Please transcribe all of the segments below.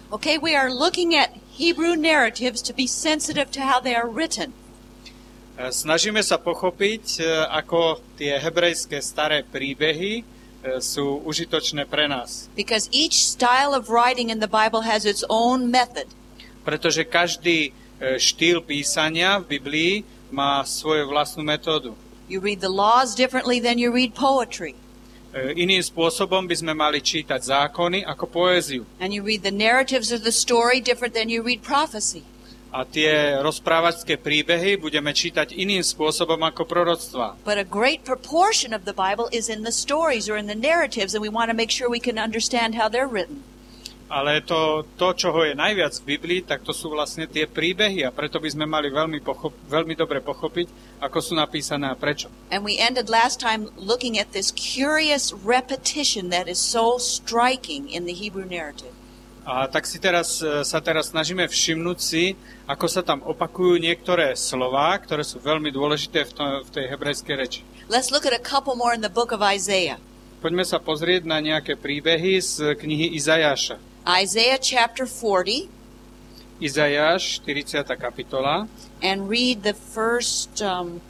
Okay, we are looking at Hebrew narratives to be sensitive to how they are written. Snažíme sa pochopiť, ako tie hebrejské staré príbehy sú užitočné pre nás. Because each style of writing in the Bible has its own method. Pretože každý štýl písania v Biblii má svoju vlastnú metódu. You read the laws differently than you read poetry. Iným spôsobom by sme mali čítať zákony ako poéziu. And you read the narratives of the story different than you read prophecy. A tie rozprávačské príbehy budeme čítať iným spôsobom ako proroctvá. But a great proportion of the Bible is in the stories or in the narratives, and we want to make sure we can understand how they're written. Ale to, čoho je najviac v Biblii, tak to sú vlastne tie príbehy a preto by sme mali veľmi dobre pochopiť, ako sú napísané a prečo. And we ended last time looking at this curious repetition that is so striking in the Hebrew narrative. A tak sa teraz snažíme všimnúť si, ako sa tam opakujú niektoré slová, ktoré sú veľmi dôležité v tej hebrejskej reči. Let's look at a couple more in the book of Isaiah. Poďme sa pozrieť na nejaké príbehy z knihy Izajáša. Isaiah chapter 40. Izajáš, 40. kapitola. And read the first... No,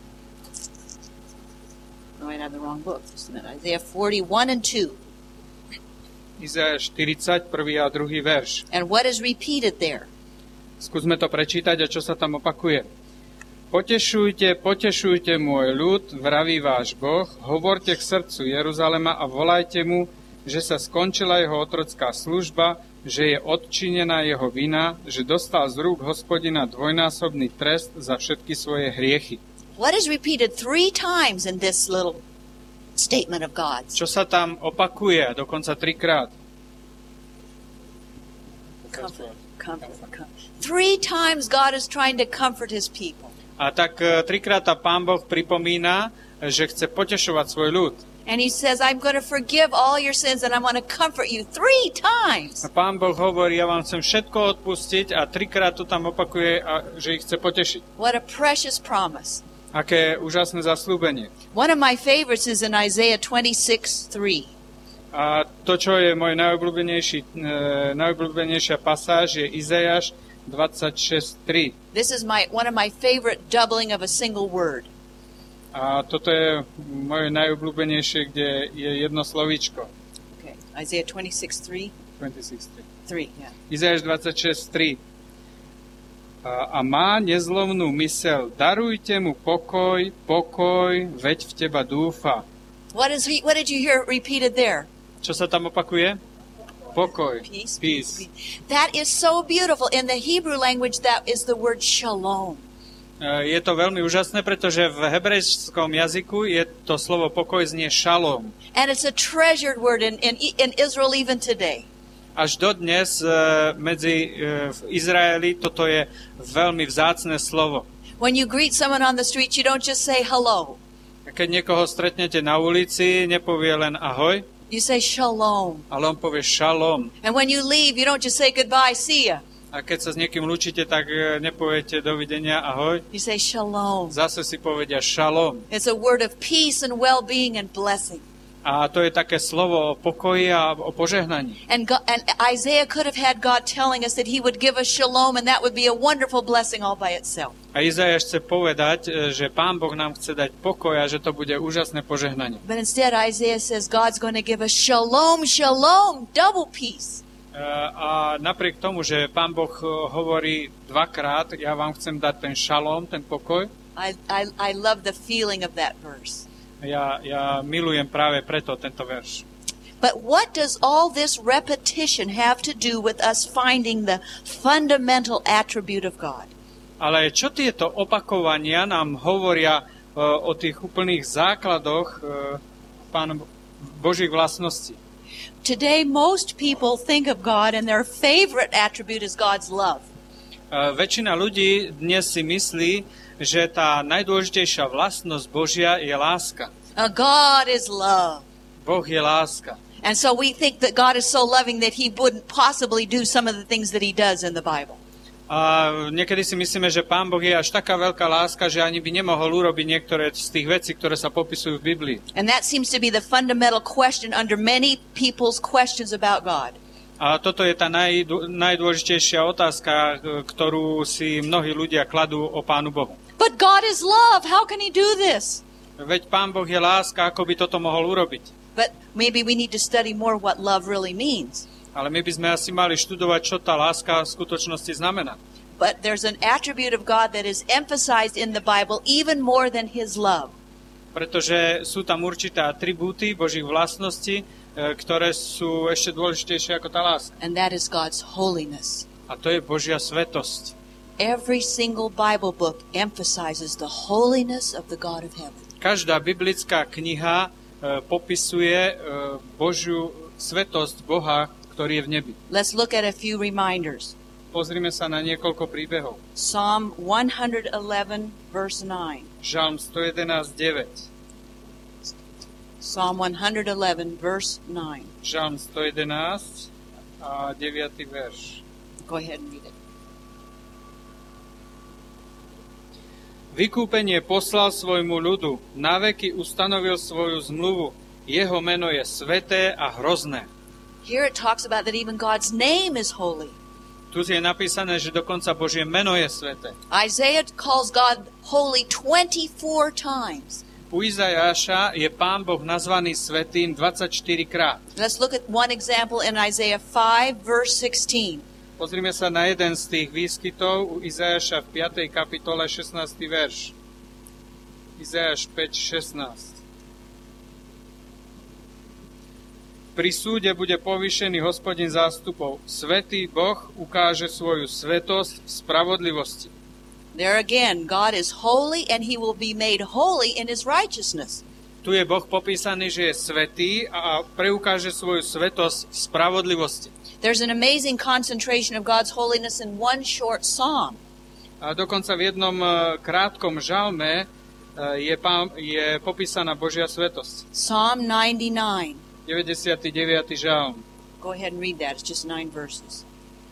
I have the wrong book. Just a minute. Isaiah 41 and 2. Izajáš 40, 1. a 2. verš. And what is repeated there? Skúsme to prečítať a čo sa tam opakuje. Potešujte môj ľud, vraví váš Boh, hovorte k srdcu Jeruzalema a volajte mu, že sa skončila jeho otrocká služba, že je odčinená jeho vina, že dostal z rúk Hospodina dvojnásobný trest za všetky svoje hriechy. What is repeated 3 times in this little statement of God's? Čo sa tam opakuje, dokonca 3-krát? Comfort. 3 times God is trying to comfort his people. A tak 3-krát Pán Boh pripomína, že chce potešovať svoj ľud. And he says, I'm going to forgive all your sins and I'm going to comfort you 3 times. A Pán Boh hovorí, ja vám chcem všetko odpustiť a 3-krát to tam opakuje, že ich chce potešiť. What a precious promise. Aké úžasné zasľúbenie. One of my favorites is in Isaiah 26:3. A to, čo je môj najobľúbenejšia pasáž, je Izajáš 26:3. This is one of my favorite doubling of a single word. A toto je moje najobľúbenejšie, kde je jedno slovíčko. Okay, Isaiah 26:3. 26:3. Yeah. Izajáš 26:3. A má nezlomnú myseľ, darujte mu pokoj, veď v teba dúfa. What did you hear repeated there? Čo sa tam opakuje? Pokoj. Peace. That is so beautiful. In the Hebrew language, that is the word shalom. Je to veľmi úžasné, pretože v hebrejskom jazyku je to slovo pokoj znie šalom. And it's a treasured word in Israel even today. Až dodnes v Izraeli toto je veľmi vzácne slovo. When you greet someone on the street, you don't just say hello. Keď niekoho stretnete na ulici, nepovie len ahoj. You say shalom. Ale on povie šalom. And when you leave, you don't just say goodbye, see ya. A keď sa s niekým lúčite, tak nepoviete dovidenia, ahoj. You say shalom. Zase si povedia šalom. It's a word of peace and well-being and blessing. A to je také slovo o pokoji a o požehnaní. And Isaiah could have had God telling us that he would give us shalom, and that would be a wonderful blessing all by itself. A Izajáš chce povedať, že Pán Boh nám chce dať pokoj a že to bude úžasné požehnanie. But instead Isaiah says God's going to give us shalom, shalom, double peace. A napriek tomu, že Pán Boh hovorí 2-krát, ja vám chcem dať ten šalom, ten pokoj. I love the feeling of that verse. Ja milujem práve preto tento verš. But what does all this repetition have to do with us finding the fundamental attribute of God? Ale čo tieto opakovania nám hovoria o tých úplných základoch Božích vlastností? Today most people think of God and their favorite attribute is God's love. Väčšina ľudí dnes si myslí, že tá najdôležitejšia vlastnosť Božia je láska. God is love. Boh je láska. And so we think that God is so loving that he wouldn't possibly do some of the things that he does in the Bible. A niekedy si myslíme, že Pán Boh je až taká veľká láska, že ani by nemohol urobiť niektoré z tých vecí, ktoré sa popisujú v Biblii. And that seems to be the fundamental question under many people's questions about God. A toto je tá najdôležitejšia otázka, ktorú si mnohí ľudia kladú o Pánu Bohu. But God is love. How can he do this? Veď Pán Boh je láska, ako by toto mohol urobiť. But maybe we need to study more what love really means. Ale my by sme asi mali študovať, čo tá láska v skutočnosti znamená. But there's an attribute of God that is emphasized in the Bible even more than his love. Pretože sú tam určité atribúty Božích vlastností, ktoré sú ešte dôležitejšie ako tá láska. And that is God's holiness. A to je Božia svetosť. Every single Bible book emphasizes the holiness of the God of heaven. Každá biblická kniha popisuje Božiu svetosť Boha, ktorý je v nebi. Let's look at a few reminders. Pozrime sa na niekoľko príbehov. Psalm 111, verse 9. Žalm 111:9. Psalm 111, verse 9. Žalm 111 a 9. verš. Go ahead and read it. Vykúpenie poslal svojmu ľudu, naveky ustanovil svoju zmluvu. Jeho meno je sveté a hrozné. Here it talks about that even God's name is holy. Tu je napísané, že dokonca Božie meno je sveté. Isaiah calls God holy 24 times. U Izajáša je Pán Boh nazvaný svätým 24 krát. Let's look at one example in Isaiah 5, verse 16. Pozrime sa na jeden z tých výskytov u Izajáša v 5. kapitole 16. verš. Izajáš 5:16. Pri súde bude povýšený Hospodin zástupov. Svätý Boh ukáže svoju svetosť v spravodlivosti. There again, God is holy and he will be made holy in his righteousness. Tu je Boh popísaný, že je svätý a preukáže svoju svetosť v spravodlivosti. There's an amazing concentration of God's holiness in one short psalm. A dokonca v jednom krátkom žalme je popísaná Božia svetosť. Psalm 99. 99. žalm. Go ahead and read that. It's just 9 verses.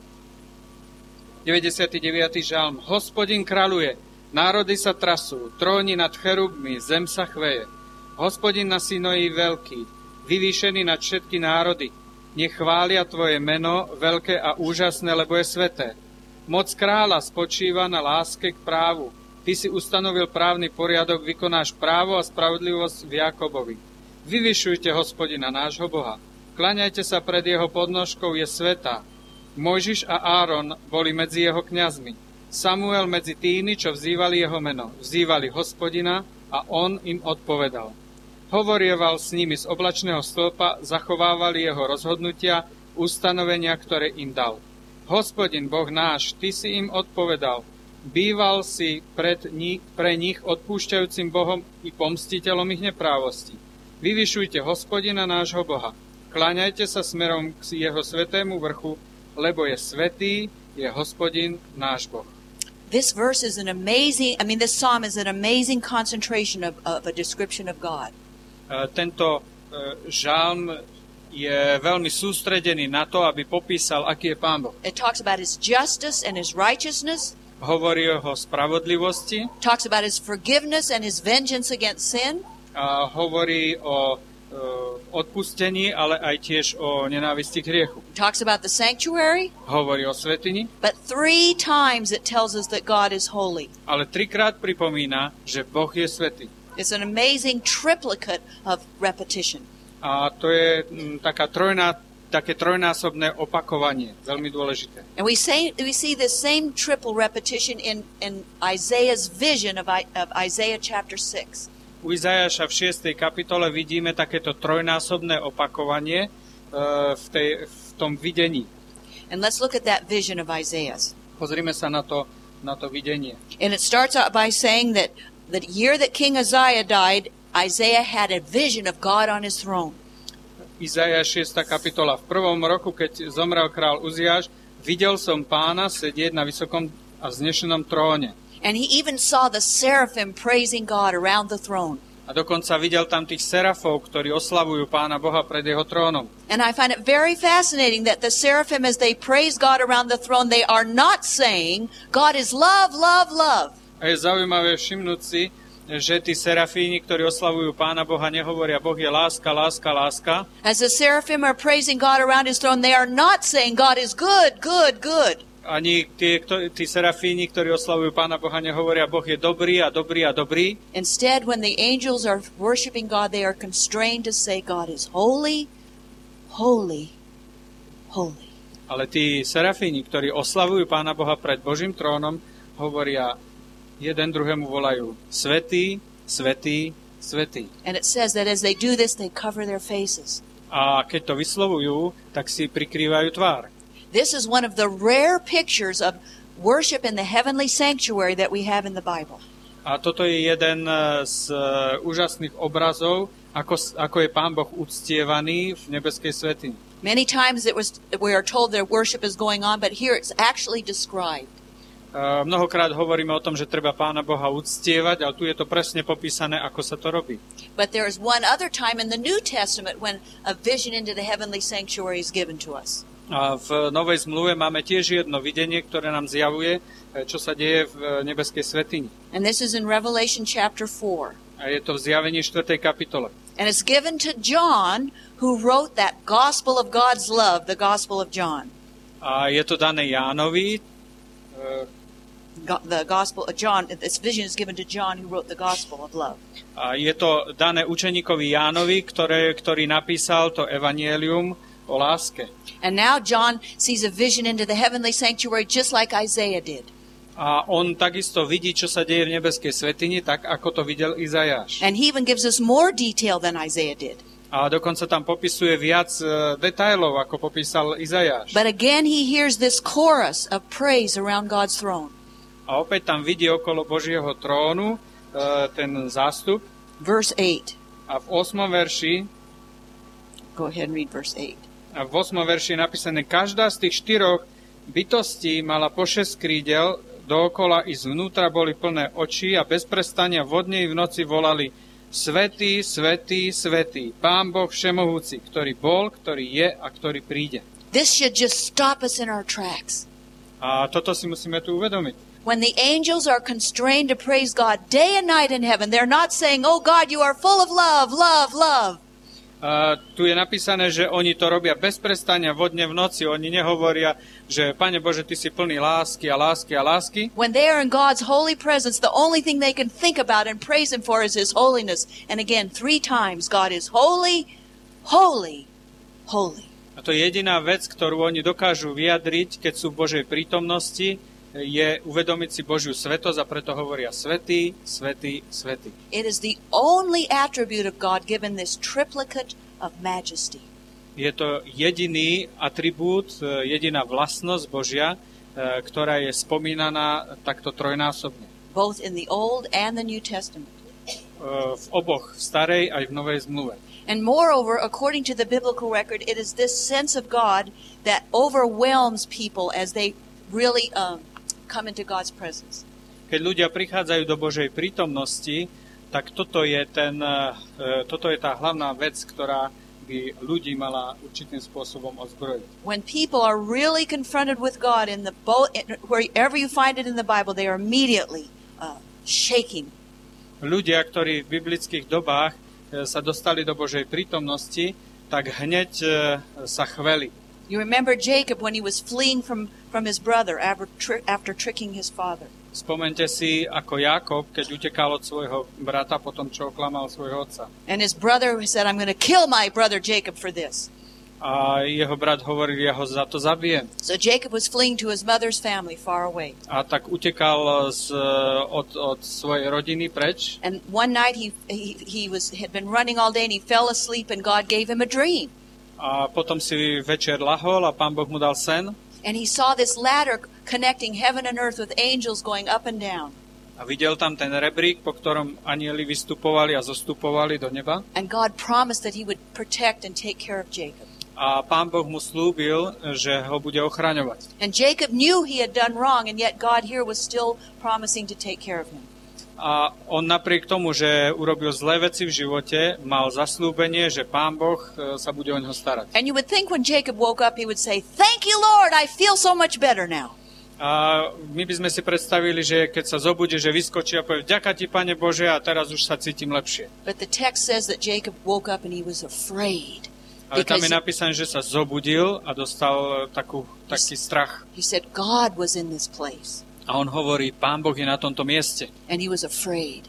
99. žalm. Hospodin kráľuje, národy sa trasú, tróni nad cherubmi, zem sa chveje. Hospodin na Sinoji veľký, vyvýšený nad všetky národy. Nech chvália tvoje meno, veľké a úžasné, lebo je sveté. Moc kráľa spočíva na láske k právu. Ty si ustanovil právny poriadok, vykonáš právo a spravodlivosť v Jakobovi. Vyvyšujte Hospodina, nášho Boha. Kláňajte sa pred jeho podnožkou, je svätá. Mojžiš a Áron boli medzi jeho kňazmi. Samuel medzi tými, čo vzývali jeho meno. Vzývali Hospodina a on im odpovedal. Hovorieval s nimi z oblačného stĺpa, zachovávali jeho rozhodnutia, ustanovenia, ktoré im dal. Hospodin, Boh náš, ty si im odpovedal. Býval si pre nich odpúšťajúcim Bohom i pomstiteľom ich neprávostí. Vyvyšujte Hospodina, nášho Boha. Kláňajte sa smerom k jeho svätému vrchu, lebo je svätý, je Hospodin, náš Boh. This verse is this psalm is an amazing concentration of a description of God. Tento žalm je veľmi sústredený na to, aby popísal, aký je Pán Boh. It talks about his justice and his righteousness. Hovorí o jeho spravodlivosti. Talks about his forgiveness and his vengeance against sin. A hovorí o odpustení, ale aj tiež o nenávisti k hriechu. Talks about the sanctuary. Hovorí o svätyni. But 3 times it tells us that God is holy. Ale 3-krát pripomína, že Boh je svätý. It's an amazing triplicate of repetition. A to je také trojnásobné opakovanie, veľmi dôležité. And we see this same triple repetition in Isaiah's vision of Isaiah chapter 6. U Izajaša v 6. kapitole vidíme takéto trojnásobné opakovanie v tom videní. And let's look at that vision of Isaiah's. Pozrime sa na to videnie. And it starts out by saying that the year that King Uzziah died, Isaiah had a vision of God on his throne. Izajaš 6. kapitola. V prvom roku, keď zomrel král Uziáš, videl som Pána sedieť na vysokom a vznešenom tróne. And he even saw the seraphim praising God around the throne. A dokonca videl tam tých serafov, ktorí oslavujú Pána Boha pred jeho trónom. And I find it very fascinating that the seraphim, as they praise God around the throne, they are not saying, God is love, love, love. A je zaujímavé všimnúť si, že tí serafíni, ktorí oslavujú Pána Boha, nehovoria Boh je láska, láska, láska. As the seraphim are praising God around his throne, they are not saying God is good, good, good. Ani tí serafíni, ktorí oslavujú Pána Boha, nehovoria Boh je dobrý a dobrý a dobrý. Instead, when the angels are worshiping God, they are constrained to say God is holy, holy, holy. Ale tí serafíni, ktorí oslavujú Pána Boha pred Božím trónom, hovoria, jeden druhému volajú svätý, svätý, svätý. And it says that as they do this, they cover their faces. A keď to vyslovujú, tak si prikrývajú tvár. This is one of the rare pictures of worship in the heavenly sanctuary that we have in the Bible. A toto je jeden z úžasných obrazov, ako je Pán Boh uctievaný v nebeskej svätyni. Many times we are told their worship is going on, but here it's actually described. Mnohokrát hovoríme o tom, že treba Pána Boha uctievať, ale tu je to presne popísané, ako sa to robí. But there is one other time in the New Testament when a vision into the heavenly sanctuary is given to us. A v Novej zmluve máme tiež jedno videnie, ktoré nám zjavuje, čo sa deje v nebeskej svätyni. And this is in Revelation chapter 4. A je to v Zjavení 4. kapitole. And it's given to John, who wrote that gospel of God's love, the Gospel of John. A je to dané Jánovi. The Gospel of John, this vision is given to John, who wrote the Gospel of love. A je to dané učeníkovi Jánovi, ktorý napísal to evanjelium o láske. And now John sees a vision into the heavenly sanctuary just like Isaiah did. A on takisto vidí, čo sa deje v nebeskej svätyni, tak ako to videl Izajáš. And he even gives us more detail than Isaiah did. A dokonca tam popisuje viac detailov, ako popísal Izajáš. But again he hears this chorus of praise around God's throne. A opäť tam vidí okolo Božieho trónu ten zástup. Verse 8. A v 8. verši Go ahead and read verse 8. A v 8. verši je napísané, každá z tých 4 bytostí mala po 6 krídel, dookola i zvnútra boli plné oči a bez prestania vodne i v noci volali Svätý, svätý, svätý, Pán Boh všemohúci, ktorý bol, ktorý je a ktorý príde. This should just stop us in our tracks. A toto si musíme tu uvedomiť. When the angels are constrained to praise God day and night in heaven, they're not saying, oh God, you are full of love, love, love. Tu je napísané, že oni to robia bez prestania vodne v noci. Oni nehovoria, že Pane Bože, Ty si plný lásky a lásky a lásky. When they are in God's holy presence, the only thing they can think about and praise Him for is His holiness. And again, 3 times, God is holy, holy, holy. A to je jediná vec, ktorú oni dokážu vyjadriť, keď sú v Božej prítomnosti, je uvedomiť si Božiu svetosť a preto hovoria svätý, svätý, svätý. It is the only attribute of God given this triplicate of majesty. Je to jediný atribút, jediná vlastnosť Božia, ktorá je spomínaná takto trojnásobne. Both in the Old and the New Testament. V oboch, v starej aj v novej zmluve. And moreover, according to the biblical record, it is this sense of God that overwhelms people as they really come into God's presence. Keď ľudia prichádzajú do Božej prítomnosti, tak toto je tá hlavná vec, ktorá by ľudí mala určitým spôsobom ozbrojiť. When people are really confronted with God wherever you find it in the Bible, they are immediately shaking. Ľudia, ktorí v biblických dobách sa dostali do Božej prítomnosti, tak hneď sa chveli. You remember Jacob when he was fleeing from his brother after tricking his father. Spomente si, ako Jákob, keď utekal od svojho brata potom, čo oklamal svojho otca. And his brother said, I'm going to kill my brother Jacob for this. A jeho brat hovoril, ja ho za to zabijem. So Jacob was fleeing to his mother's family far away. A tak utekal od svojej rodiny preč. And one night he had been running all day and he fell asleep and God gave him a dream. A potom si večer lahol a Pán Boh mu dal sen. And he saw this ladder connecting heaven and earth with angels going up and down. A videl tam ten rebrík, po ktorom anjeli vystupovali a zostupovali do neba. And God promised that he would protect and take care of Jacob. A Pán Boh mu slúbil, že ho bude ochraňovať. And Jacob knew he had done wrong, and yet God here was still promising to take care of him. A on napriek tomu, že urobil zlé veci v živote, mal zasľúbenie, že Pán Boh sa bude o neho starať. And you would think when Jacob woke up, he would say, Thank you, Lord, I feel so much better now. A my by sme si predstavili, že keď sa zobudí, že vyskočí a povie, vďaka ti, Pane Bože, a teraz už sa cítim lepšie. But the text says that Jacob woke up and he was afraid. Ale tam je napísané, že sa zobudil a dostal taký strach. He said God was in this place. A on hovorí, Pán Boh je na tomto mieste. And he was afraid.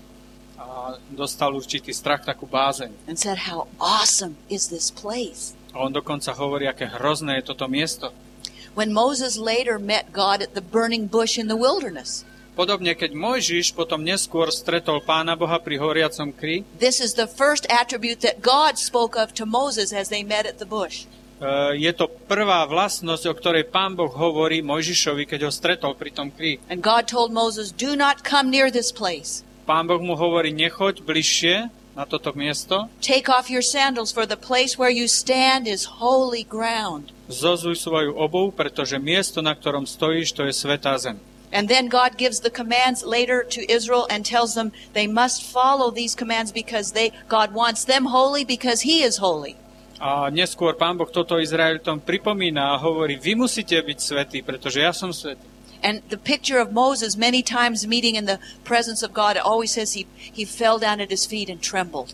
A dostal určitý strach, takú bázeň. And said, how awesome is this place. A on dokonca hovorí, aké hrozné je toto miesto. When Moses later met God at the burning bush in the wilderness. Podobne, keď Mojžiš potom neskôr stretol Pána Boha pri horiacom kri, This is the first attribute that God spoke of to Moses as they met at the bush. je to prvá vlastnosť, o ktorej Pán Boh hovorí Mojžišovi, keď ho stretol pri tom kri. And God told Moses, do not come near this place. Pán Boh mu hovorí, nechoď bližšie na toto miesto, Take off your sandals, for the place where you stand is holy ground. zozuj svoju obuv, pretože miesto, na ktorom stojíš, to je svätá zem. And then God gives the commands later to Israel and tells them they must follow these commands because God wants them holy because He is holy. A neskôr Pán Boh toto Izraelitom pripomína a hovorí, vy musíte byť svätí, pretože ja som svätý. And the picture of Moses many times meeting in the presence of God, it always says he fell down at his feet and trembled.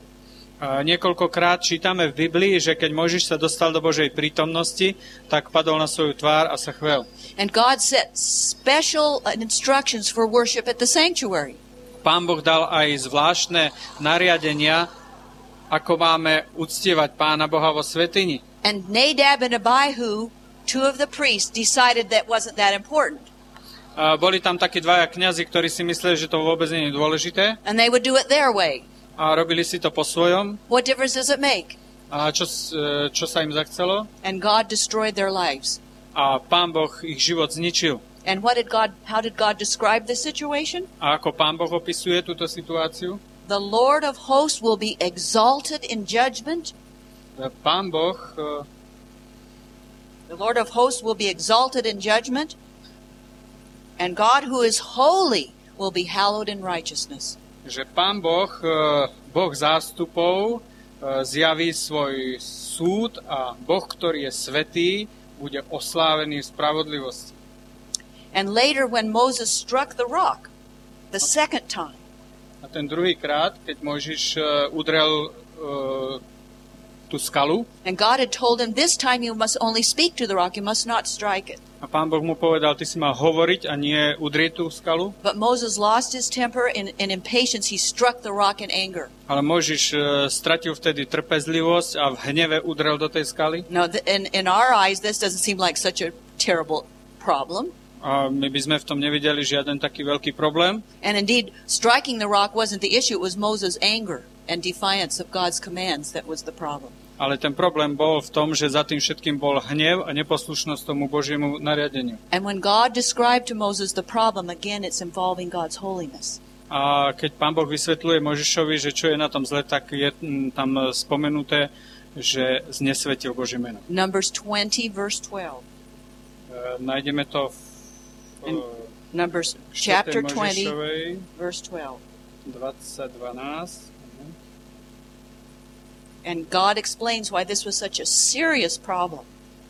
A niekoľkokrát čítame v Biblii, že keď Mojžiš sa dostal do Božej prítomnosti, tak padol na svoju tvár a sa chvel. And God set special instructions for worship at the sanctuary. Pán Boh dal aj zvláštne nariadenia, ako máme uctievať Pána Boha vo svätyni. And Nadab and Abihu, two of the priests, decided that wasn't that important. A boli tam takí dvaja kňazi, ktorí si mysleli, že to vôbec nie je dôležité And they would do it their way. a robili si to po svojom. What difference does it make? A čo sa im zachcelo? And God destroyed their lives. A Pán Boh ich život zničil. And how did God describe the situation? A ako Pán Boh opisuje túto situáciu? The Lord of hosts will be exalted in judgment. Pán Boh, The Lord of hosts will be exalted in judgment. And God who is holy will be hallowed in righteousness. že Pán Boh, Boh zástupov, zjaví svoj súd a Boh, ktorý je svätý, bude oslávený v spravodlivosti. And later when Moses struck the rock, the second time, A ten druhý krát, keď Mojžiš udrel tú skalu, and God had told him, this time you must only speak to the rock, you must not strike it. a Pán Boh mu povedal, ty si mal hovoriť a nie udrieť tú skalu. But Moses lost his temper in impatience. He struck the rock in anger. Ale Mojžiš stratil vtedy trpezlivosť a v hneve udrel do tej skaly. Now, in our eyes, this doesn't seem like such a terrible problem. A my by sme v tom nevideli žiaden taký veľký problém. And indeed, striking the rock wasn't the issue. It was Moses' anger and defiance of God's commands that was the problem. Ale ten problém bol v tom, že za tým všetkým bol hnev a neposlušnosť tomu Božiemu nariadeniu. And when God described to Moses the problem, again, it's involving God's holiness. A keď Pán Boh vysvetľuje Mojžišovi, že čo je na tom zle, tak je tam spomenuté, že znesvetil Božie meno. Numbers 20, verse 12. Nájdeme to v Numbers 4. chapter 20, Mojžišovej verse 12. 20:12. And God explains why this was such a serious problem.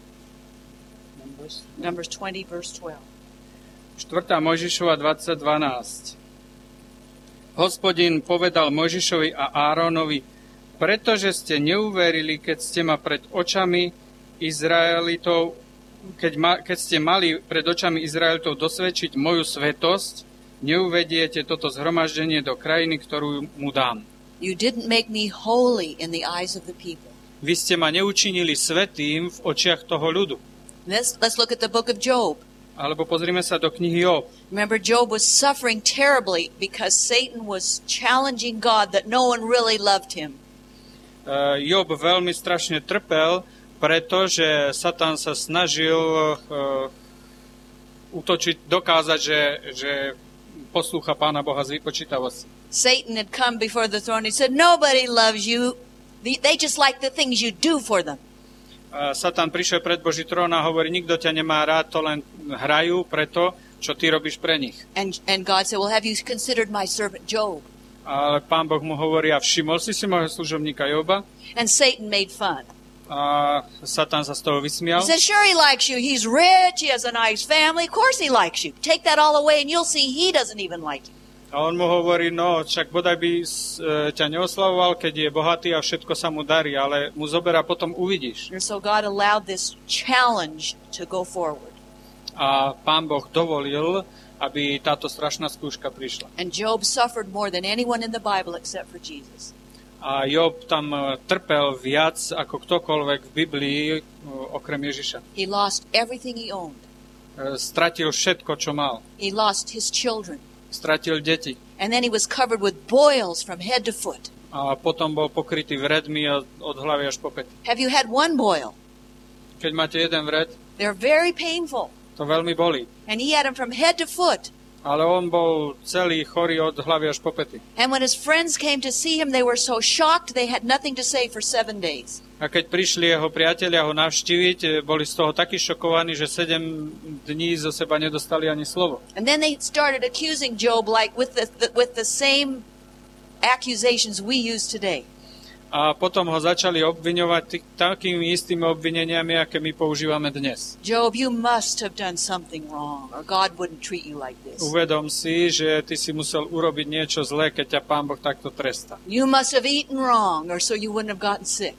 Numbers 20, verse 12. 4. Mojžišova 20:12. Hospodin povedal Mojžišovi a Áronovi, pretože ste neuverili, keď ste ma pred očami Izraelitov, keď ste mali pred očami Izraelitov dosvedčiť moju svätosť, neuvediete toto zhromaždenie do krajiny, ktorú mu dám. You didn't make me holy in the eyes of the people. Vy ste ma neučinili svätým v očiach toho ľudu. Let's look at the book of Job. Alebo pozrime sa do knihy Job. Remember, Job was suffering terribly because Satan was challenging God that no one really loved him. Job veľmi strašne trpel, pretože Satan sa snažil dokázať, že poslúcha Pána Boha z vypočítavosti. Satan had come before the throne and said, nobody loves you. They just like the things you do for them. Satan prišiel pred Boží trón a hovorí, nikto ťa nemá rád, to len hrajú preto, čo ty robíš pre nich. And God said, well, have you considered my servant Job? Ale Pán Boh mu hovorí, a všimol si môjho služobníka Joba? And Satan made fun. A Satan sa z toho He vysmial. said, sure, he likes you. He's rich. He has a nice family. Of course he likes you. Take that all away and you'll see he doesn't even like you. A on mu hovorí, no, však bodaj by ťa neoslavoval, keď je bohatý a všetko sa mu darí, ale mu zoberá, potom uvidíš. And so God allowed this challenge to go forward. A Pán Boh dovolil, aby táto strašná skúška prišla. And Job suffered more than anyone in the Bible except for Jesus. A Job tam trpel viac ako ktokoľvek v Biblii, okrem Ježiša. He lost everything he owned. Stratil všetko, čo mal. He lost his children. Stratil deti. And then he was covered with boils from head to foot. A potom bol pokrytý vredmi od hlavy až po pety. Have you had one boil? Keď máte jeden vred, They're very painful. to veľmi bolí. And he had them from head to foot. Ale on bol celý chorý od hlavy až po pety. And when his friends came to see him, they were so shocked they had nothing to say for 7 days. A keď prišli jeho priatelia ho navštíviť, boli z toho takí šokovaní, že 7 dní zo seba nedostali ani slovo. And then they started accusing Job like with the same accusations we use today. A potom ho začali obviňovať takými istými obvineniami, aké my používame dnes. Job, you must have done something wrong, or God wouldn't treat you like this. Uvedom si, že ty si musel urobiť niečo zlé, keď ťa Pán Boh takto trestá. You must have eaten wrong, or so you wouldn't have gotten sick.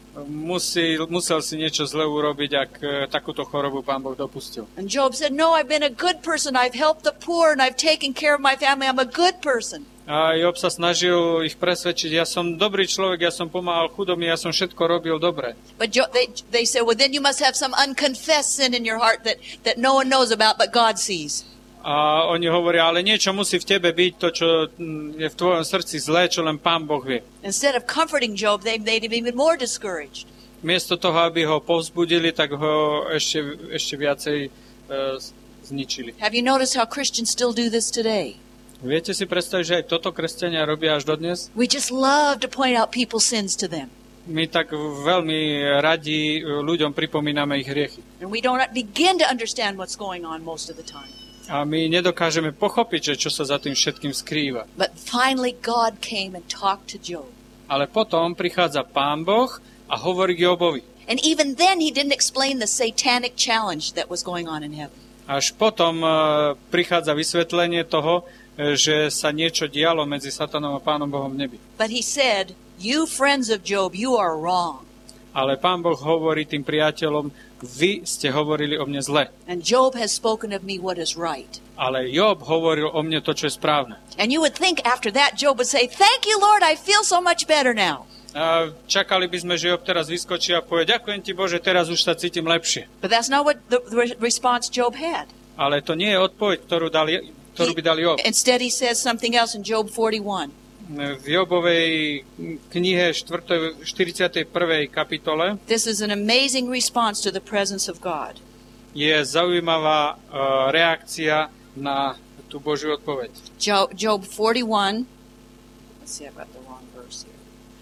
Musel si niečo zlé urobiť, ak takúto chorobu Pán Boh dopustil. And Job said, no, I've been a good person. I've helped the poor, and I've taken care of my family. I'm a good person. A Job sa snažil ich presvedčiť, ja som dobrý človek, ja som pomáhal chudobným, ja som všetko robil dobre. But they said, well, then you must have some unconfessed sin in your heart that no one knows about, but God sees. A oni hovoria, ale niečo musí v tebe byť, to, čo je v tvojom srdci zlé, čo len Pán Boh vie. Instead of comforting Job, they made him even more discouraged. Miesto toho, aby ho povzbudili, tak ho ešte viacej zničili. Have you noticed how Christians still do this today? Viete si predstaviť, že aj toto kresťania robia až dodnes? We just love to point out people's sins to them. My tak veľmi radi ľuďom pripomíname ich hriechy. And we don't begin to understand what's going on most of the time. A my nedokážeme pochopiť, že čo sa za tým všetkým skrýva. But finally God came and talked to Job. Ale potom prichádza Pán Boh a hovorí k Jobovi. And even then he didn't explain the satanic challenge that was going on in heaven. Až potom prichádza vysvetlenie toho, že sa niečo dialo medzi Satanom a Pánom Bohom v nebi. But he said, you friends of Job, you are wrong. Ale Pán Boh hovorí tým priateľom, vy ste hovorili o mne zle. And Job has spoken of me what is right. Ale Job hovoril o mne to, čo je správne. And you would think after that Job would say, thank you, Lord, I feel so much better now. A čakali by sme, že Job teraz vyskočí a povie, ďakujem ti, Bože, teraz už sa cítim lepšie. But that's not what the response Job had. Ale to nie je odpoveď, ktorú by dal Job. Instead he says something else in Job 41. V Jobovej knihe 41. kapitole This is an amazing response to the presence of God. je zaujímavá reakcia na tú Božiu odpoveď. Job 41. Let's see, I've got the wrong verse here.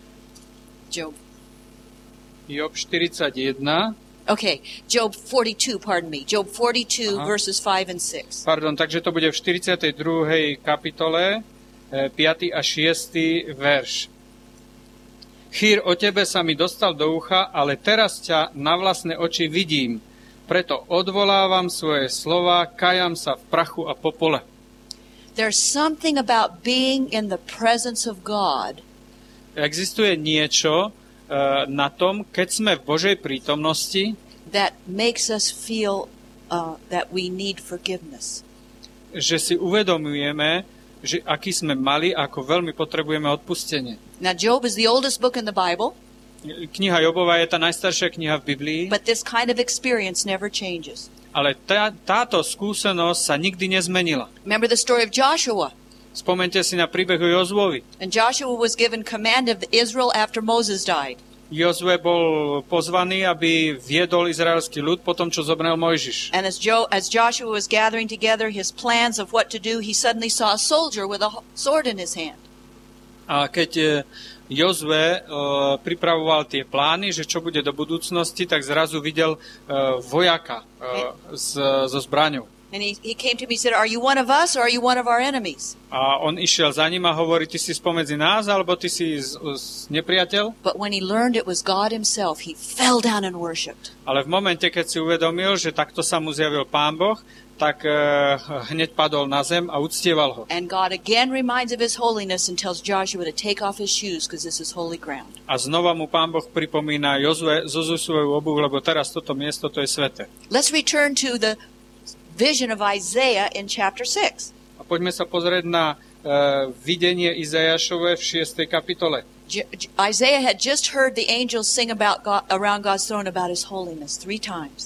Job 41. Okay, Job 42, pardon me. Job 42, verses 5 and 6. Pardon, takže to bude v 42. kapitole, 5. a 6. verš. Chýr o tebe sa mi dostal do ucha, ale teraz ťa na vlastné oči vidím. Preto odvolávam svoje slova, kajam sa v prachu a popole. There's something about being in the presence of God. Existuje niečo na tom, keď sme v Božej prítomnosti, that makes us feel that we need forgiveness. Že si uvedomujeme, že aký sme mali, ako veľmi potrebujeme odpustenie. Now Job is the oldest book in the Bible. Kniha Jobova je tá najstaršia kniha v Biblii. But this kind of experience never changes. Ale táto skúsenosť sa nikdy nezmenila. Remember the story of Joshua. Spomente si na príbeh o Jozuovi. And Joshua was given command of Israel after Moses died. Jozue bol pozvaný, aby viedol izraelský ľud po tom, čo zomrel Mojžiš. And as Joshua was gathering together his plans of what to do, he suddenly saw a soldier with a sword in his hand. A keď Jozue pripravoval tie plány, že čo bude do budúcnosti, tak zrazu videl vojaka so zbraňou. And he came to me and said, "Are you one of us or are you one of our enemies?" A on išiel za ním a hovorí, ty si spomedzi nás, alebo ty si nepriateľ? But when he learned it was God himself, he fell down and worshipped. Ale v momente, keď si uvedomil, že takto sa mu zjavil Pán Boh, tak hneď padol na zem a uctieval ho. And God again reminds of his holiness and tells Joshua to take off his shoes because this is holy ground. A znova mu Pán Boh pripomína Jozue, zozuj svoju obuv, lebo teraz toto miesto, to je sväté. Let's return to the vision of Isaiah in chapter 6. A poďme sa pozrieť na videnie Izajašove v 6. kapitole. Isaiah had just heard the angels sing about God, around God's throne about his holiness 3 times.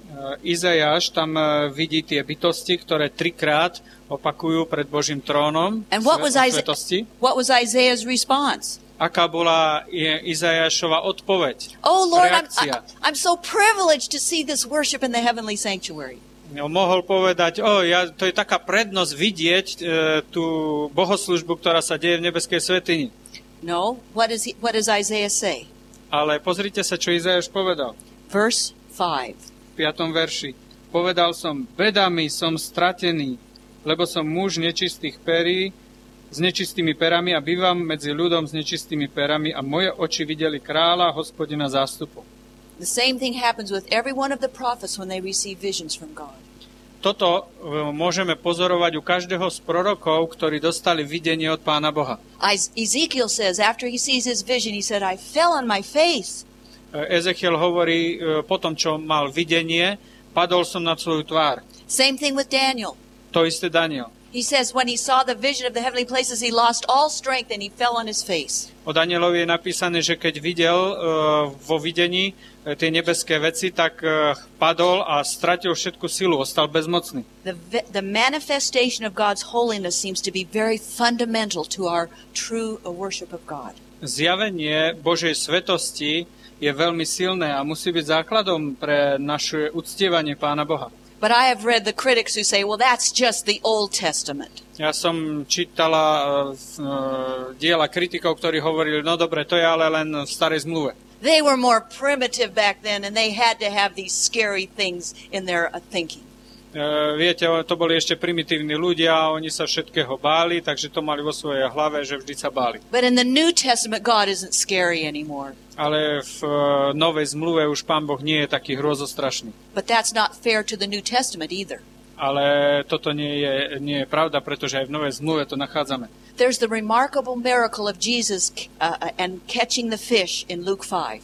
Izajáš tam vidí tie bytosti, ktoré 3-krát opakujú pred Božím trónom svetosti. What was Isaiah's response? Aká bola Izajášova odpoveď? Oh Lord, reakcia? I'm so privileged to see this worship in the heavenly sanctuary. Mohol povedať, to je taká prednosť vidieť tú bohoslužbu, ktorá sa deje v nebeskej svätyni. No, what does Isaiah say? Ale pozrite sa, čo Izajáš povedal. Verse 5. V 5. verši. Povedal som, beda mi, som stratený, lebo som muž nečistých perí, s nečistými perami a bývam medzi ľudom s nečistými perami a moje oči videli kráľa, Hospodina zástupov. The same thing happens with every one of the prophets when they receive visions from God. Toto môžeme pozorovať u každého z prorokov, ktorí dostali videnie od Pána Boha. Ezekiel says, after he sees his vision, he said, I fell on my face. Ezechiel hovorí, potom čo mal videnie, padol som na svoju tvár. Same thing with Daniel. To isté Daniel. He says, when he saw the vision of the heavenly places, he lost all strength and he fell on his face. O Danielovi je napísané, že keď videl vo videní tie nebeské veci, tak padol a stratil všetku silu, ostal bezmocný. The manifestation of God's holiness seems to be very fundamental to our true worship of God. Zjavenie Božej svetosti je veľmi silné a musí byť základom pre naše uctievanie Pána Boha. But I have read the critics who say, well, that's just the Old Testament. Ja som čítala diela kritikov, ktorí hovorili, no dobre, to je ale len v starej zmluve. They were more primitive back then and they had to have these scary things in their thinking. Viete, to boli ešte primitívni ľudia, oni sa všetkého báli, takže to mali vo svojej hlave, že vždy sa báli. But in the New Testament, God isn't scary anymore. Ale v Novej zmluve už Pán Boh nie je taký hrozostrašný. But that's not fair to the New Testament either. Ale toto nie je pravda, pretože aj v Novej zmluve to nachádzame. There's the remarkable miracle of Jesus and catching the fish in Luke 5.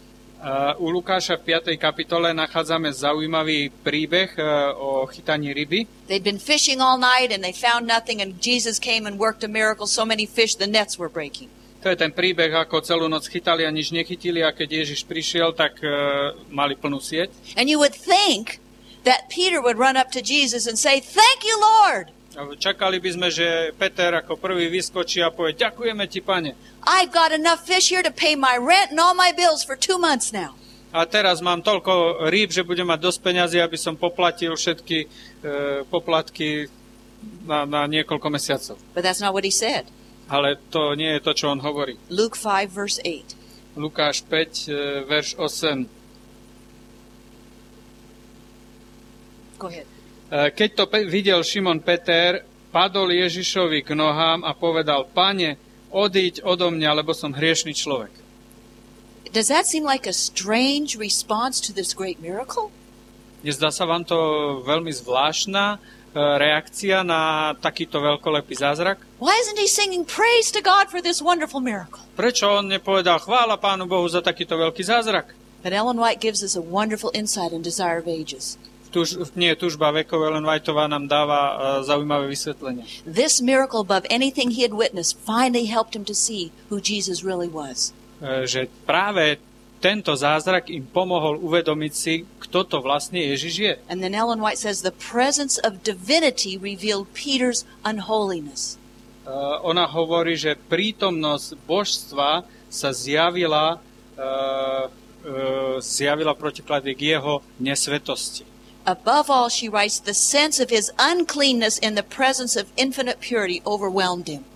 U Lukáša v 5. kapitole nachádzame zaujímavý príbeh o chytaní ryby. They'd been fishing all night and they found nothing and Jesus came and worked a miracle. So many fish, the nets were breaking. To je ten príbeh, ako celú noc chytali a nič nechytili a keď Ježiš prišiel, tak mali plnú sieť. And you would think that Peter would run up to Jesus and say, "Thank you, Lord." Čakali by sme, že Peter ako prvý vyskočí a povie, ďakujeme ti, Pane. I've got enough fish here to pay my rent and all my bills for 2 months now. A teraz mám toľko rýb, že budem mať dosť peňazí, aby som poplatil všetky poplatky na niekoľko mesiacov. But that's not what he said. Ale to nie je to, čo on hovorí. Luke 5, verse 8. Lukáš 5, verš 8. Go ahead. Keď to videl Šimon Peter, padol Ježišovi k nohám a povedal, Pane, odíď odo mňa, lebo som hriešný človek. Does that seem like a strange response to this great miracle? Nezdá sa vám to veľmi zvláštna reakcia na takýto veľkolepý zázrak? Why isn't he singing praise to God for this wonderful miracle? Prečo on nepovedal chvála Pánu Bohu za takýto veľký zázrak? But Ellen White gives us a wonderful insight in Desire of Ages. Nie Túžba vekov, Ellen Whiteová nám dáva zaujímavé vysvetlenie. This miracle above anything he had witnessed finally helped him to see who Jesus really was. Že práve tento zázrak im pomohol uvedomiť si, kto to vlastne Ježiš je. And then Ellen White says the presence of divinity revealed Peter's unholiness. Ona hovorí, že prítomnosť božstva sa zjavila protiklade k jeho nesvetosti. Above all, she writes, the sense of his uncleanness in the presence of infinite purity overwhelmed him.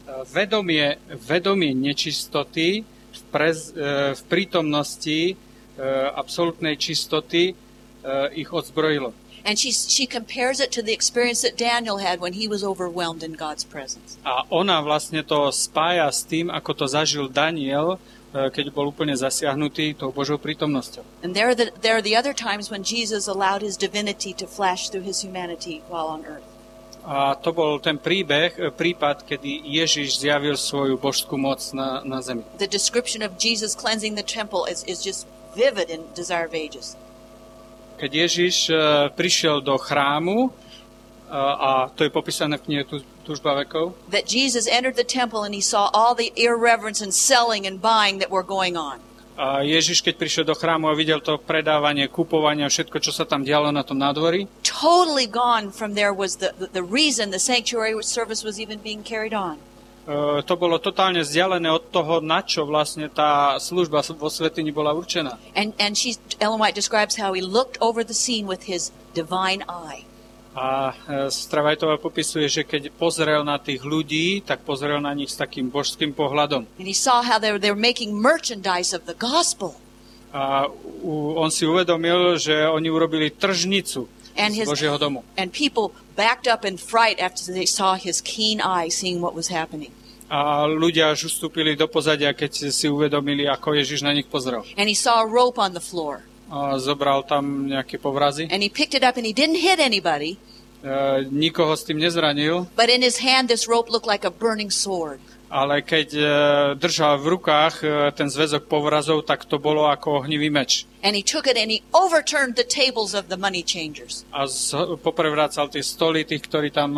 Vedomie nečistoty v prítomnosti absolútnej čistoty ich odzbrojilo. And she compares it to the experience that Daniel had when he was overwhelmed in God's presence. A ona vlastne to spája s tým, ako to zažil Daniel, keď bol úplne zasiahnutý tou Božou prítomnosťou. And there are the other times when Jesus allowed his divinity to flash through his humanity while on earth. A to bol ten prípad, kedy Ježiš zjavil svoju božskú moc na zemi. The description of Jesus cleansing the temple is just vivid in Desire of Ages. Keď Ježiš prišiel do chrámu, a to je popísané v knihe Túžba vekov, that Jesus entered the temple and he saw all the irreverence and selling and buying that were going on. a Ježiš, keď prišiel do chrámu a videl to predávanie, kupovanie, všetko, čo sa tam dialo na tom nádvorí, Totally gone from there was the reason the sanctuary service was even being carried on. to bolo totálne vzdialené od toho, na čo vlastne tá služba vo svätyni bola určená. And Ellen White describes how he looked over the scene with his divine eye. A sestra Whiteová popisuje, že keď pozrel na tých ľudí, tak pozrel na nich s takým božským pohľadom. And he saw how they were making merchandise of the gospel. A on si uvedomil, že oni urobili tržnicu z Božieho domu. And people backed up in fright after they saw his keen eye seeing what was happening. A ľudia až ustúpili do pozadia, keď si uvedomili, ako Ježiš na nich pozrel. And he saw a rope on the floor. A zobral tam nejaké povrazy. And he picked it up and he didn't hit anybody. Nikoho s tým nezranil, But in his hand this rope looked like a burning sword. ale keď držal v rukách ten zväzok povrazov, tak to bolo ako ohnivý meč. And he took it and he overturned the tables of the money changers. A poprevrácal tie stoly tých, ktorí tam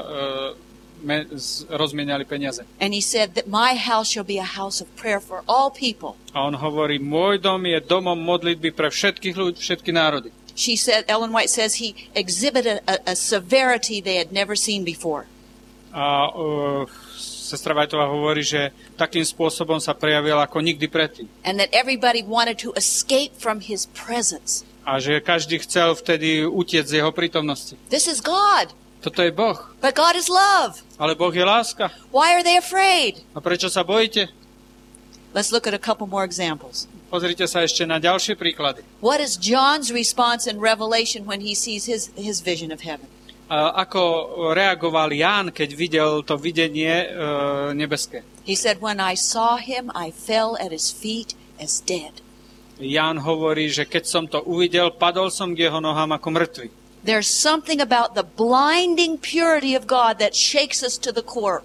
rozmieniali peniaze. And he said that my house shall be a house of prayer for all people. A on hovorí, môj dom je domom modlitby pre všetkých ľudí, všetky národy. She said, Ellen White says he exhibited a severity they had never seen before. A sestra Whiteová hovorí, že takým spôsobom sa prejavil ako nikdy predtým. And that everybody wanted to escape from his presence. A že každý chcel vtedy utiec z jeho prítomnosti. This is God. Toto je Boh. But God is love. Ale Boh je láska. Why are they afraid? A prečo sa bojíte? Let's look at a couple more examples. Pozrite sa ešte na ďalšie príklady. What is John's response in Revelation when he sees his vision of heaven? Ako reagoval Ján, keď videl to videnie nebeské? He said, when I saw him, I fell at his feet as dead. Ján hovorí, že keď som to uvidel, padol som k jeho nohám ako mŕtvy. There's something about the blinding purity of God that shakes us to the core.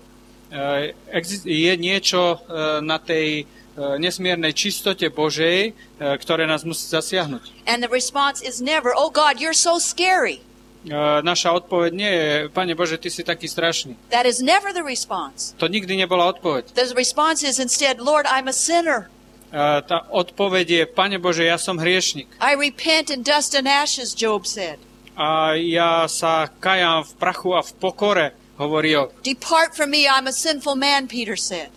Je niečo na tej nesmiernej čistote Božej, ktoré nás musí zasiahnuť. And the response is never, oh God, you're so scary. Naša odpoveď nie je, Pane Bože, Ty si taký strašný. That is never the response. To nikdy nebola odpoveď. The response is instead, Lord, I'm a sinner. Tá odpoveď je, Pane Bože, ja som hriešnik. I repent in dust and ashes, Job said. A ja sa kajám v prachu a v pokore, hovorí Job. Depart from me, I'm a sinful man, Peter said.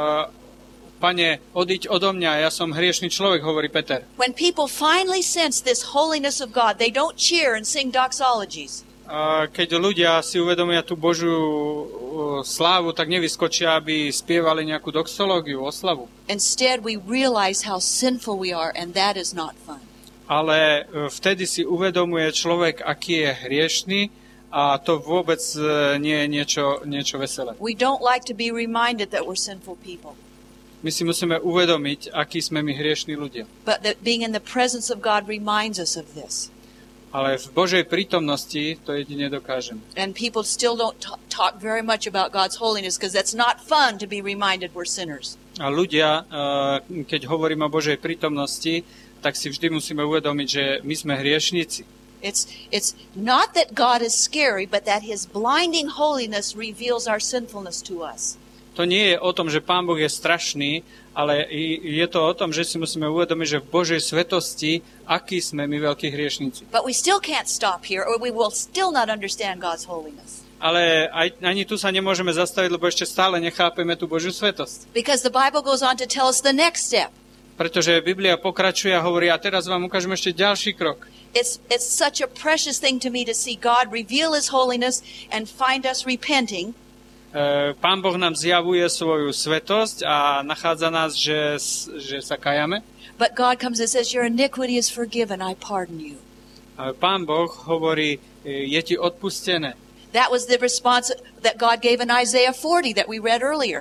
Pane, odiď odo mňa, ja som hriešný človek, hovorí Peter. When people finally sense this holiness of God, they don't cheer and sing doxologies. Keď ľudia si uvedomia tú Božiu slávu, tak nevyskočia, aby spievali nejakú doxológiu, oslavu. Instead, we realize how sinful we are, and that is not fun. Ale vtedy si uvedomuje človek, aký je hriešný, a to vôbec nie je niečo veselé. We don't like to be reminded that we're sinful people. My si musíme uvedomiť, akí sme my hriešní ľudia. But that being in the presence of God reminds us of this. Ale v Božej prítomnosti to jedine dokážeme. And people still don't talk very much about God's holiness because that's not fun to be reminded we're sinners. A ľudia, keď hovorím o Božej prítomnosti, tak si vždy musíme uvedomiť, že my sme hriešnici. It's not that God is scary, but that his blinding holiness reveals our sinfulness to us. To nie je o tom, že Pán Boh je strašný, ale je to o tom, že si musíme uvedomiť, že v Božej svetosti, akí sme my veľkí hriešnici. But we still can't stop here, or we will still not understand God's holiness. Ale ani tu sa nemôžeme zastaviť, lebo ešte stále nechápeme tú Božiu svetosť. Because the Bible goes on to tell us the next step. Pretože Biblia pokračuje a hovorí, a teraz vám ukážem ešte ďalší krok. It's such a precious thing to me to see God reveal his holiness and find us repenting. Pán Boh nám zjavuje svoju svetosť a nachádza nás, že sa kajame. But God comes and says, your iniquity is forgiven, I pardon you. Pán Boh hovorí, je ti odpustené. That was the response that God gave in Isaiah 40 that we read earlier.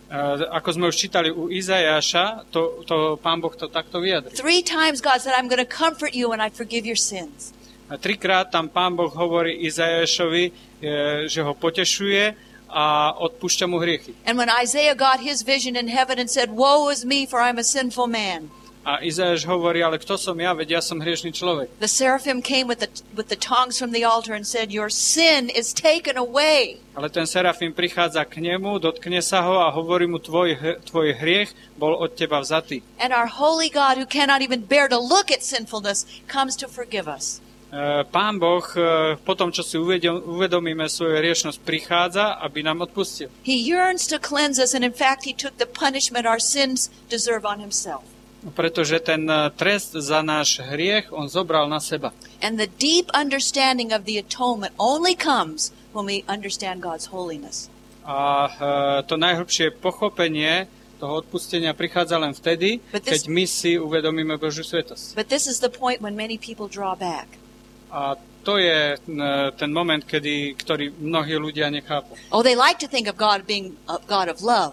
Ako sme už čítali u Izajaša, to Pán Boh to takto vyjadrí. 3 times God said, I'm going to comfort you and I forgive your sins. A 3-krát tam Pán Boh hovorí Izajašovi, že ho potešuje a odpúšťa mu hriechy. And when Isaiah got his vision in heaven and said, woe is me, for I'm a sinful man. A Izajaš hovorí, ale kto som ja, veď ja som hriešný človek. The seraphim came with the tongs from the altar and said, your sin is taken away. Ale ten serafím prichádza k nemu, dotkne sa ho a hovorí mu, tvoj hriech bol od teba vzatý. And our holy God, who cannot even bear to look at sinfulness, comes to forgive us. Pán Boh po tom, čo si uvedomíme svoju hriešnosť, prichádza, aby nám odpustil. He yearns to cleanse us, and in fact, he took the punishment our sins deserve on himself. Pretože ten trest za náš hriech on zobral na seba. And the deep understanding of the atonement only comes when we understand God's holiness. A to najhlbšie pochopenie toho odpustenia prichádza len vtedy, keď my si uvedomíme Božiu svetosť. But this is the point when many people draw back. A to je ten moment, ktorý mnohí ľudia nechápu. Oh, they like to think of God being a God of love.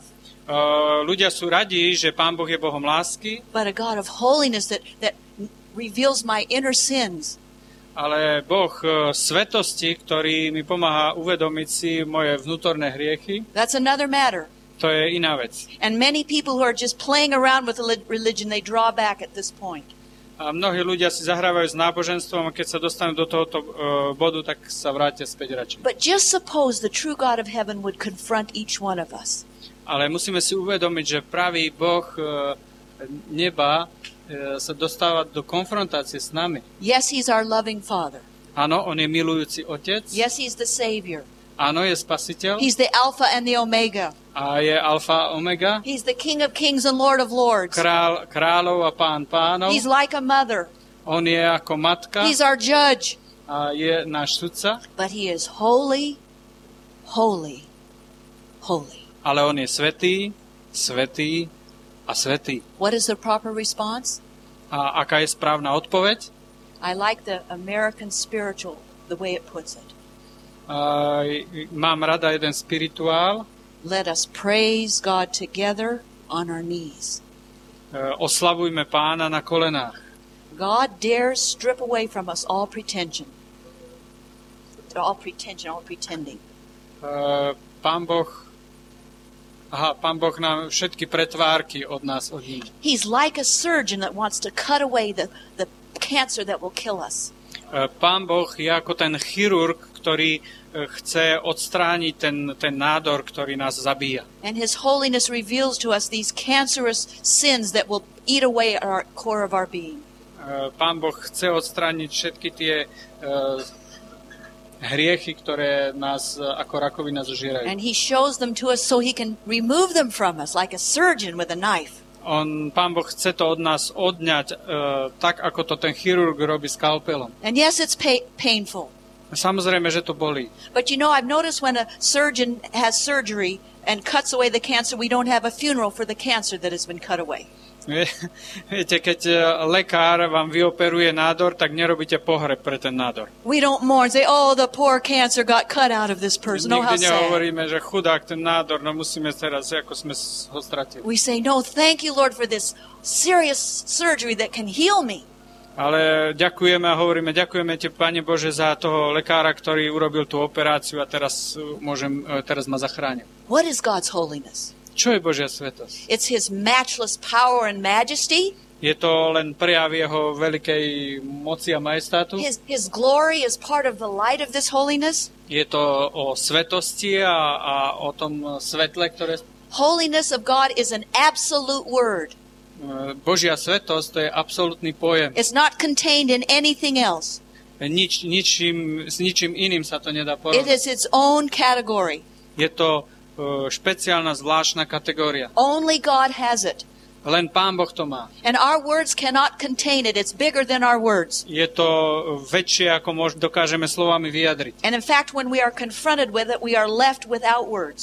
Ľudia sú radi, že Pán Boh je Bohom lásky, but a God of holiness that reveals my inner sins. Ale Boh svetosti, ktorý mi pomáha uvedomiť si moje vnútorné hriechy, that's another matter. To je iná vec. And many people who are just playing around with religion, they draw back at this point. A mnohí ľudia si zahrávajú s náboženstvom a keď sa dostanú do tohoto bodu, tak sa vrátia späť radšej. But just suppose the true God of heaven would confront each one of us. Ale musíme si uvedomiť, že pravý Boh neba sa dostáva do konfrontácie s nami. Yes, he's our loving Father. Áno, on je milujúci otec. Yes, he's the Savior. Áno, je spasiteľ. He's the Alpha and the Omega. A je Alfa a Omega. He's the King of Kings and Lord of Lords. Kráľov a pán pánov. He's like a mother. On je ako matka. He's our judge. A je náš sudca. But he is holy, holy, holy. Ale on je svätý, svätý a svätý. What is the proper response? A aká je správna odpoveď? I like the American spiritual, the way it puts it. Mám rada jeden spirituál. Let us praise God together on our knees. Oslavujme Pána na kolenách. God dares strip away from us all pretension. All pretending. Pán Boh nám všetky pretvárky od nás odníma. He's like a surgeon that wants to cut away the cancer that will kill us. Pán Boh je ako ten chirurg, ktorý chce odstrániť ten nádor, ktorý nás zabíja. And his holiness reveals to us these cancerous sins that will eat away at our core of our being. Pán Boh chce odstrániť všetky tie hriechy, ktoré nás ako rakovina zožierajú. And he shows them to us so he can remove them from us like a surgeon with a knife. Pán Boh chce to od nás odňať tak, ako to ten chirurg robí skalpelom. And yes, it's painful. Samozrejme, že to bolí. But you know, I've noticed when a surgeon has surgery and cuts away the cancer, we don't have a funeral for the cancer that has been cut away. Viete, keď lekár vám vyoperuje nádor, tak nerobíte pohreb pre ten nádor. We don't mourn, say, oh, the poor cancer got cut out of this person. Oh, how sad. Nikdy nehovoríme, že chudák ten nádor, no musíme teraz, ako sme ho stratili. We say, no, thank you, Lord, for this serious surgery that can heal me. Ale ďakujeme a hovoríme, ďakujeme ti, Pane Bože, za toho lekára, ktorý urobil tú operáciu a teraz ma zachránil. What is God's holiness? Čo je Božia svetosť? It's his matchless power and majesty. Je to len prejav jeho veľkej moci a majestátu. His glory is part of the light of this holiness. Je to o svetosti a o tom svetle, ktoré... Holiness of God is an absolute word. Božia svetosť, to je absolútny pojem. It's not contained in anything else. S ničím iným sa to nedá porovnať. It is its own category. Je to špeciálna, zvláštna kategória. Only God has it. Len Pán Boh to má. And our words cannot contain it. It's bigger than our words. Je to väčšie, ako dokážeme slovami vyjadriť. And in fact, when we are confronted with it, we are left without words.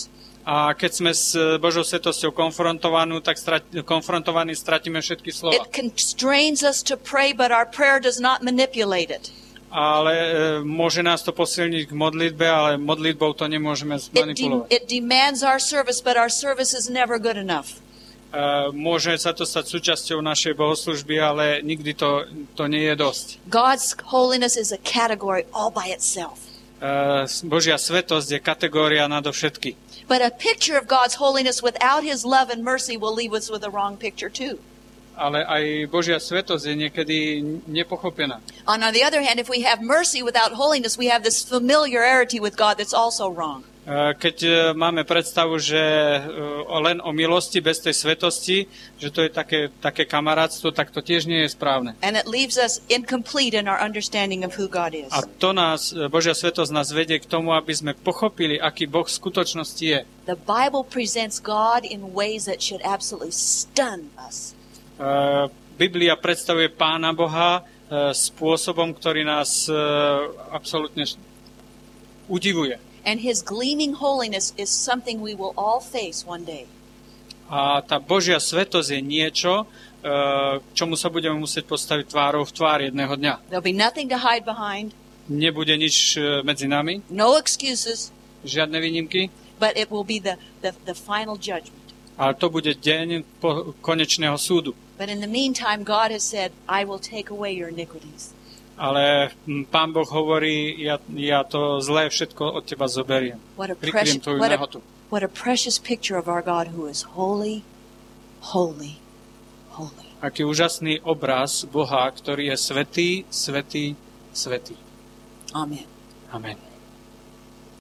A keď sme s Božou svetosťou konfrontovaní, stratíme všetky slova. It constrains us to pray, but our prayer does not manipulate it. Ale môže nás to posilniť k modlitbe, ale modlitbou to nemôžeme zmanipulovať. It demands our service, but our service is never good enough. Môže sa to stať súčasťou našej bohoslužby, ale nikdy to nie je dosť. God's holiness is a category all by itself. Božia svetosť je kategória nadovšetky. But a picture of God's holiness without His love and mercy will leave us with a wrong picture too. Ale aj Božia svetosť je niekedy nepochopená. On the other hand, if we have mercy without holiness, we have this familiarity with God that's also wrong. Keď máme predstavu, že len o milosti bez tej svetosti, že to je také kamarátstvo, tak to tiež nie je správne. And it leaves us incomplete in our understanding of who God is. A to Božia svetosť nás vedie k tomu, aby sme pochopili, aký Boh v skutočnosti je. The Bible presents God in ways that should absolutely stun us. Biblia predstavuje Pána Boha spôsobom, ktorý nás absolútne udivuje. And His gleaming holiness is something we will all face one day. A tá Božia svetosť je niečo, čomu sa budeme musieť postaviť tvárou v tvár jedného dňa. There'll be nothing to hide behind. Nebude nič medzi nami. No excuses. Žiadne výnimky. But it will be the final judgment. Ale to bude deň konečného súdu. But in the meantime, God has said, I will take away your iniquities. Ale Pán Boh hovorí, ja to zlé všetko od teba zoberiem. Prikryjem tvoju nahotu. What a precious picture of our God who is holy, holy, holy. Aký úžasný obraz Boha, ktorý je svätý, svätý, svätý. Amen. Amen.